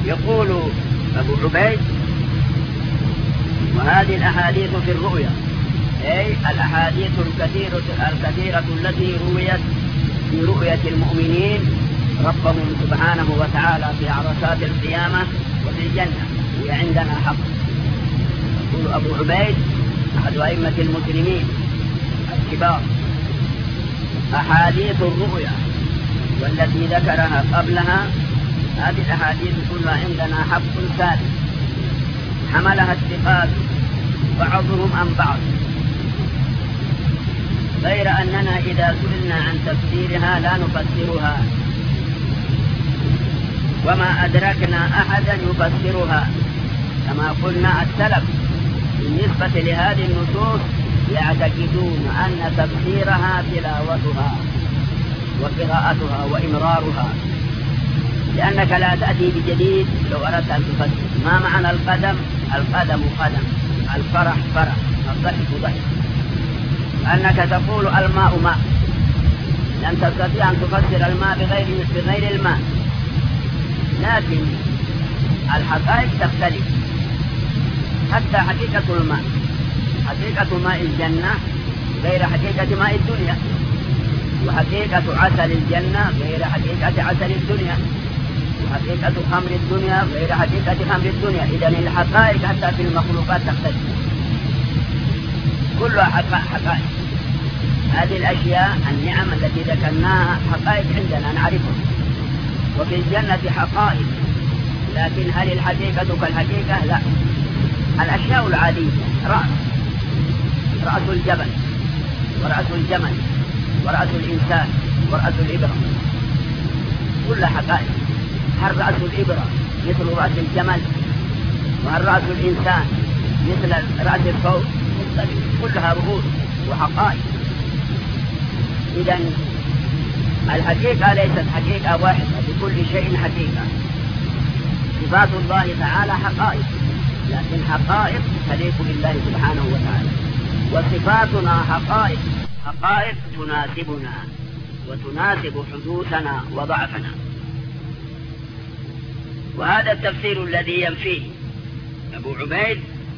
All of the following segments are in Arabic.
يقول أبو عبيد: وهذه الأحاديث في الرؤيا، أي الأحاديث الكثيرة التي رويت في رؤية المؤمنين ربهم سبحانه وتعالى في عرصات القيامة وفي الجنة، هي عندنا حق. يقول أبو عبيد أحد أئمة المسلمين الكبار: أحاديث الرؤيا والتي ذكرها قبلها، هذه الأحاديث كلها عندنا حق ثابت حملها الثقات بعضهم عن بعض، غير أننا إذا سئلنا عن تفسيرها لا نفسرها، وما أدركنا أحدا يفسرها. كما قلنا السلف بالنسبة لهذه النصوص يعتقدون أن تفسيرها تلاوتها وقراءتها وإمرارها، لأنك لا تأتي بجديد لو أردت أن تفسر. ما معنى القدم؟ القدم قدم، الفرح فرح، الضحك ضحك. أنك تقول الماء ماء، لن تستطيع أن تفسر الماء بغير الماء، لكن الحقائق تختلف. حتى حقيقة الماء، حقيقة ماء الجنة غير حقيقة ماء الدنيا، وحقيقة عسل الجنة غير حقيقة عسل الدنيا، وحقيقة خمر الدنيا غير حقيقة خمر الدنيا. إذن الحقائق حتى في المخلوقات تختلف، كلها حقائق. هذه الأشياء النعم التي ذكرناها حقائق عندنا نعرفها، وفي الجنة حقائق، لكن هل الحقيقة كالحقيقة؟ لا. الأشياء العادية، رأس الجبل ورأس الجمل ورأس الإنسان ورأس الإبرة، كلها حقائق. هل رأس الإبرة مثل رأس الجمل؟ وهل رأس الإنسان مثل رأس الصوت؟ كلها رؤوس وحقائق. إذن الحقيقة ليست حقيقة واحدة، لكل شيء حقيقة. صفات الله تعالى حقائق، لكن حقائق تليق بالله سبحانه وتعالى، وصفاتنا حقائق، حقائق تناسبنا وتناسب حدوثنا وضعفنا. وهذا التفسير الذي ينفيه أبو عبيد.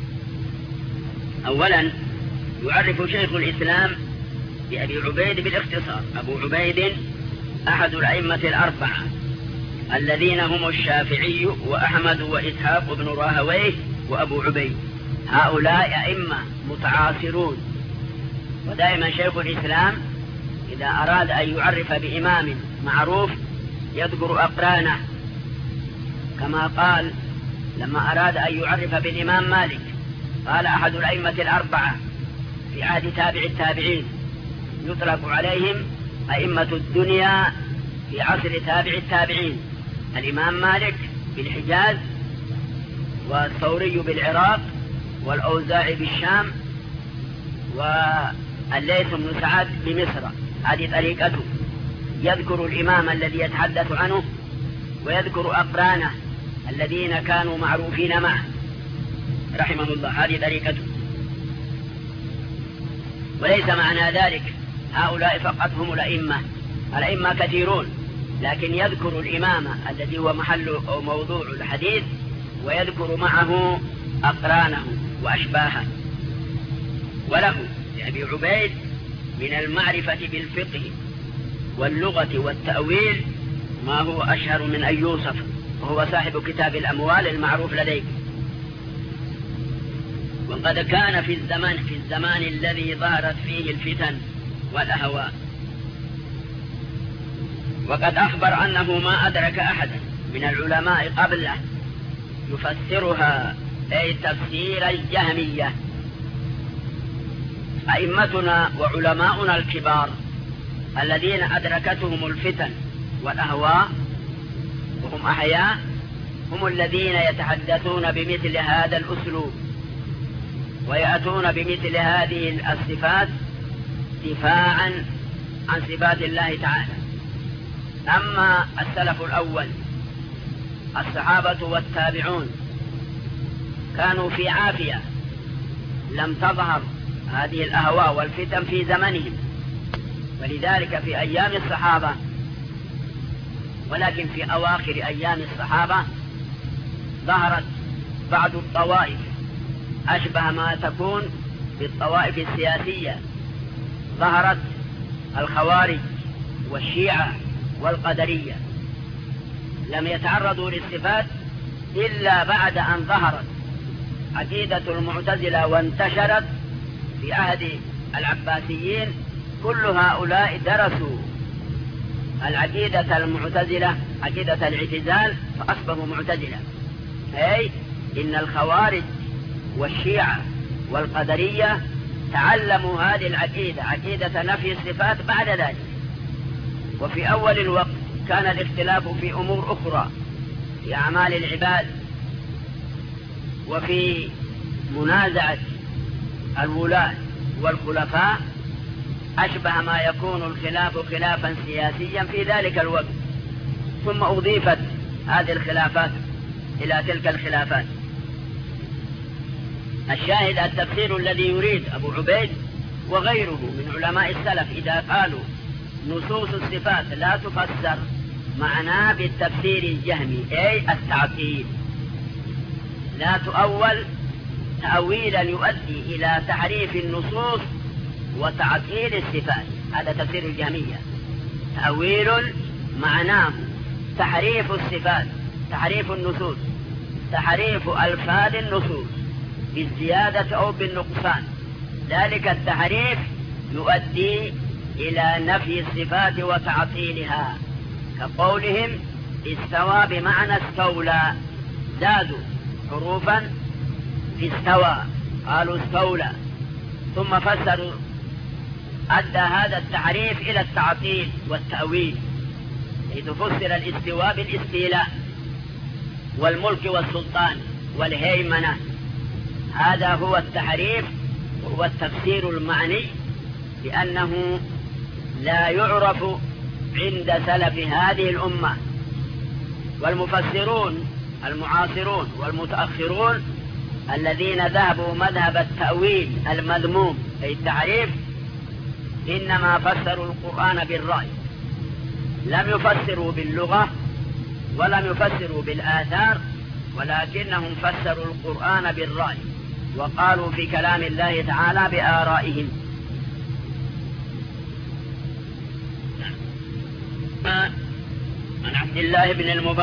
أولا يعرف شيخ الإسلام بأبي عبيد بالاختصار. أبو عبيد أحد الأئمة الأربعة الذين هم الشافعي وأحمد وإسحاق بن راهويه وأبو عبيد، هؤلاء أئمة متعاصرون. ودائما شيخ الإسلام إذا أراد أن يعرف بإمام معروف يذكر أقرانه، كما قال لما أراد أن يعرف بالإمام مالك قال أحد الأئمة الأربعة في عهد تابع التابعين، يطلق عليهم أئمة الدنيا في عصر تابع التابعين: الإمام مالك بالحجاز، والثوري بالعراق، والأوزاعي بالشام، والليث بن سعد بمصر. هذه طريقته، يذكر الإمام الذي يتحدث عنه ويذكر أقرانه الذين كانوا معروفين معه رحمه الله. هذه طريقته. وليس معنى ذلك هؤلاء فقط هم الأئمة، الأئمة كثيرون، لكن يذكر الإمام الذي هو محل أو موضوع الحديث ويذكر معه أقرانه وأشباهه. وله لأبي عبيد من المعرفة بالفقه واللغة والتأويل ما هو أشهر من أن يوصف، وهو صاحب كتاب الأموال المعروف لديك. وقد كان في الزمان الذي ظهرت فيه الفتن والأهواء، وقد أخبر أنه ما أدرك أحدا من العلماء قبله يفسرها، أي تفسير الجهمية. أئمتنا وعلماؤنا الكبار الذين أدركتهم الفتن والأهواء وهم أحياء هم الذين يتحدثون بمثل هذا الأسلوب ويأتون بمثل هذه الصفات دفاعا عن صفات الله تعالى. أما السلف الأول الصحابة والتابعون كانوا في عافية، لم تظهر هذه الأهواء والفتن في زمنهم، ولذلك في أيام الصحابة، ولكن في أواخر أيام الصحابة ظهرت بعض الطوائف أشبه ما تكون بالطوائف السياسية. ظهرت الخوارج والشيعة والقدرية، لم يتعرضوا للصفات إلا بعد أن ظهرت عقيدة المعتزلة وانتشرت في عهد العباسيين. كل هؤلاء درسوا العقيدة المعتزلة، عقيدة الاعتزال، فأصبحوا معتزلة. أي إن الخوارج والشيعة والقدرية تعلموا هذه العقيدة، عقيدة نفي الصفات بعد ذلك. وفي أول الوقت كان الاختلاف في أمور أخرى، في أعمال العباد، وفي منازعة الولاة والخلفاء، أشبه ما يكون الخلاف خلافا سياسيا في ذلك الوقت. ثم أضيفت هذه الخلافات إلى تلك الخلافات. الشاهد التفسير الذي يريد أبو عبيد وغيره من علماء السلف إذا قالوا نصوص الصفات لا تفسر، معناه بالتفسير الجهمي، أي التعطيل، لا تؤول تأويلا يؤدي إلى تحريف النصوص وتعطيل الصفات. هذا تفسير الجهمية، تأويل معناه تحريف الصفات، تحريف النصوص، تحريف ألفاظ النصوص بالزيادة أو بالنقصان. ذلك التحريف يؤدي إلى نفي الصفات وتعطيلها، كقولهم استوى بمعنى استولى، زادوا حروفا في استوى، قالوا استولى، ثم فسروا. أدى هذا التعريف إلى التعطيل والتأويل، إذ فسر الاستواء بالاستيلاء والملك والسلطان والهيمنة. هذا هو التحريف، وهو التفسير المعني، لأنه لا يعرف عند سلف هذه الأمة. والمفسرون المعاصرون والمتأخرون الذين ذهبوا مذهب التأويل المذموم أي التحريف، إنما فسروا القرآن بالرأي، لم يفسروا باللغة ولم يفسروا بالآثار، ولكنهم فسروا القرآن بالرأي، وقالوا في كلام الله تعالى بآرائهم. عن عبد الله بن المبارك